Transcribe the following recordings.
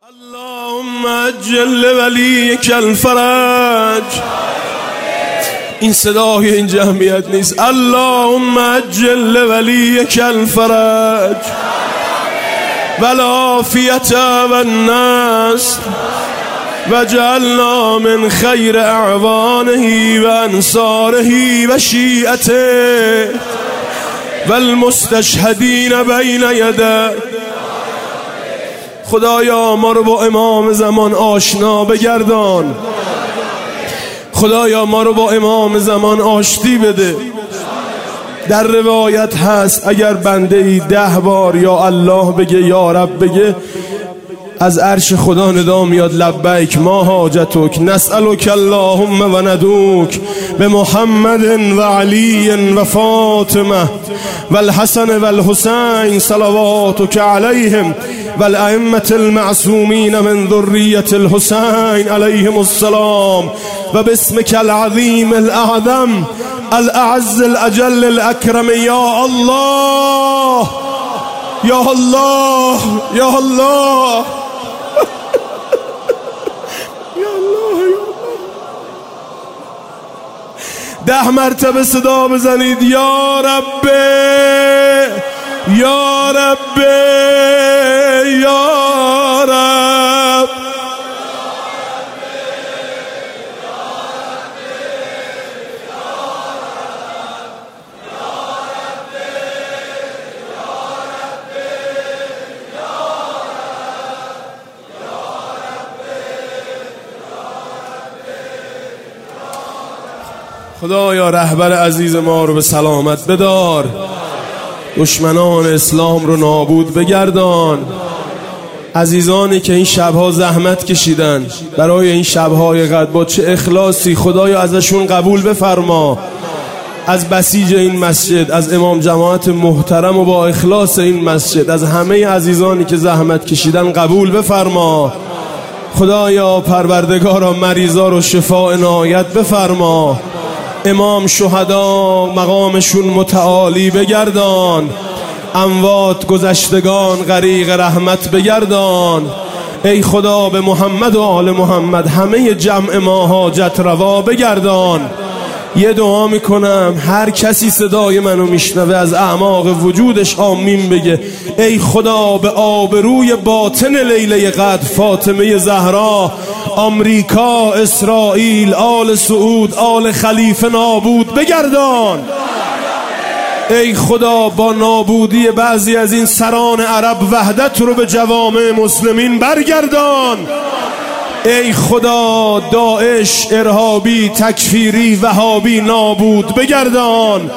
اللهم عجل ولیک الفرج. این صدای این جمعیت نیست. اللهم عجل ولیک الفرج والعافیت والنصر وجعلنا من خیر اعوانه و انصاره و شیعته والمستشهدین بین یده. خدایا ما رو با امام زمان آشنا بگردان. خدایا ما رو با امام زمان آشتی بده. در روایت هست اگر بنده ای 10 بار یا الله بگه یا رب بگه، از عرش خدا ندا میاد لبیک ما حاجتک نسألک اللهم و ندوک به محمد و علی و فاطمه و الحسن و الحسین صلواتک علیهم و الائمة المعصومین من ذریة الحسین علیهم السلام و باسمک العظیم الاعظم الاعز الاجل الاکرم یا الله یا الله یا الله. 10 مرتبه صدا بزنید یا رب یا رب یا رب. خدایا رهبر عزیز ما رو به سلامت بدار، دشمنان اسلام رو نابود بگردان. عزیزانی که این شبها زحمت کشیدن برای این شبهای قدر، با چه اخلاصی خدایا ازشون قبول بفرما. از بسیج این مسجد، از امام جماعت محترم و با اخلاص این مسجد، از همه عزیزانی که زحمت کشیدن قبول بفرما. خدایا پروردگارا مریضا رو شفا عنایت بفرما. امام شهدا مقامشون متعالی بگردان. اموات گذشتگان غریق رحمت بگردان. ای خدا به محمد و آل محمد همه جمع ما حاجت روا بگردان. یه دعا میکنم هر کسی صدای منو میشنوه از اعماق وجودش آمین بگه. ای خدا به آبروی باطن لیله قدر فاطمه زهرا، آمریکا، اسرائیل، آل سعود، آل خلیفه نابود بگردان. ای خدا با نابودی بعضی از این سران عرب وحدت رو به جوامع مسلمین برگردان. ای خدا داعش، ارهابی، تکفیری، وهابی نابود بگردان.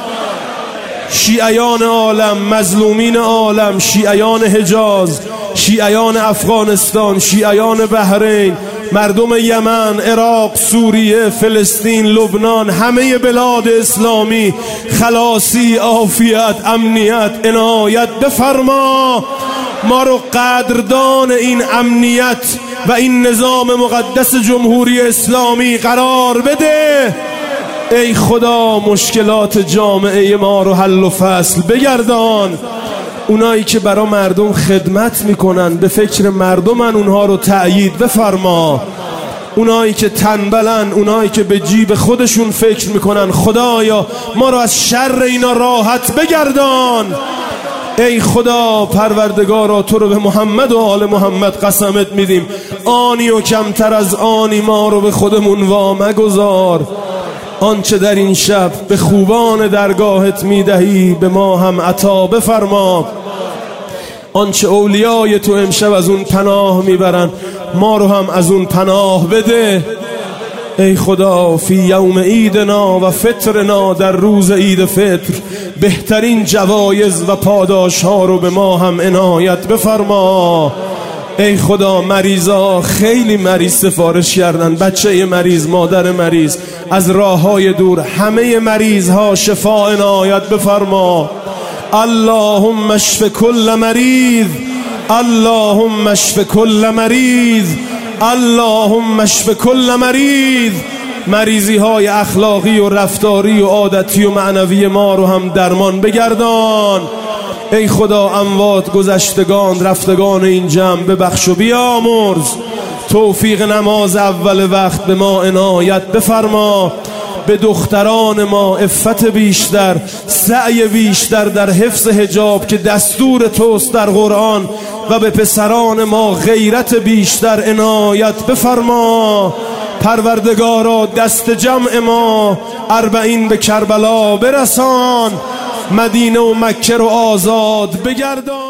شیعیان عالم، مظلومین عالم، شیعیان حجاز، شیعیان افغانستان، شیعیان بحرین، مردم یمن، عراق، سوریه، فلسطین، لبنان، همه بلاد اسلامی خلاصی، عافیت، امنیت عنایت بفرما. ما رو قدردان این امنیت و این نظام مقدس جمهوری اسلامی قرار بده. ای خدا مشکلات جامعه ما رو حل و فصل بگردان. اونایی که برا مردم خدمت میکنن، به فکر مردمن، اونها رو تأیید بفرما. اونایی که تنبلن، اونایی که به جیب خودشون فکر میکنن، خدایا ما رو از شر اینا راحت بگردان. ای خدا پروردگارا تو رو به محمد و آل محمد قسمت میدیم، آنی و کمتر از آنی ما رو به خودمون وامگذار. آنچه در این شب به خوبان درگاهت میدهی به ما هم عطا بفرما. آنچه اولیای تو امشب از اون پناه میبرن ما رو هم از اون پناه بده. ای خدا فی یوم عیدنا و فطرنا، در روز عید فطر بهترین جوایز و پاداش ها رو به ما هم عنایت بفرما. ای خدا مریضا خیلی مریض سفارش کردن، بچه مریض، مادر مریض، از راه های دور، همه مریض ها شفا عنایت بفرما. اللهم اشف کل مریض، اللهم اشف کل مریض، اللهم اشف کل مریض. مریضی های اخلاقی و رفتاری و عادتی و معنوی ما رو هم درمان بگردان. ای خدا اموات گذشتگان رفتگان این جمع ببخش و بیامرز. توفیق نماز اول وقت به ما عنایت بفرما. به دختران ما عفت بیشتر، سعی بیشتر در حفظ حجاب که دستور توست در قرآن، و به پسران ما غیرت بیشتر عنایت بفرما. پروردگارا دست جمع ما 40 به کربلا برسان، مدینه و مکه رو آزاد بگردان.